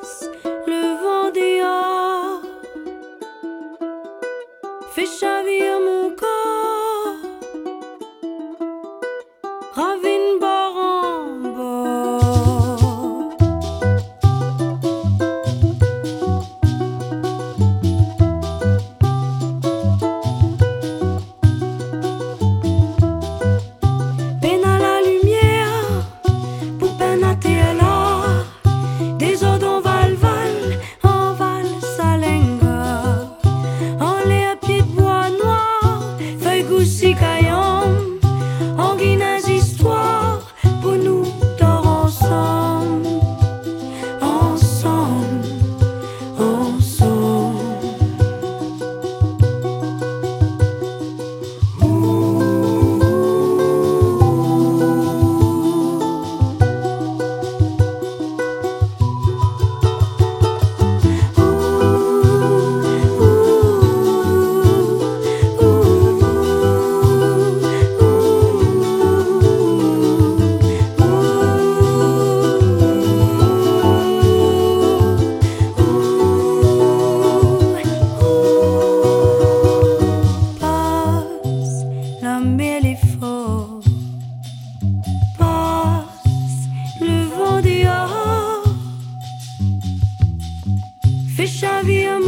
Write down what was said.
le vent dehors fait chavir mon corps, ravine bord en bord. Peine à la lumière pour peine à là, des eaux d'en val-val, en val-salenga, en les à pieds de bois noir, feuilles goussi caillom, en guinaz histoire, pour nous dors ensemble, ensemble, ensemble. Passe la méléphore, passe le vent dehors, fait chavir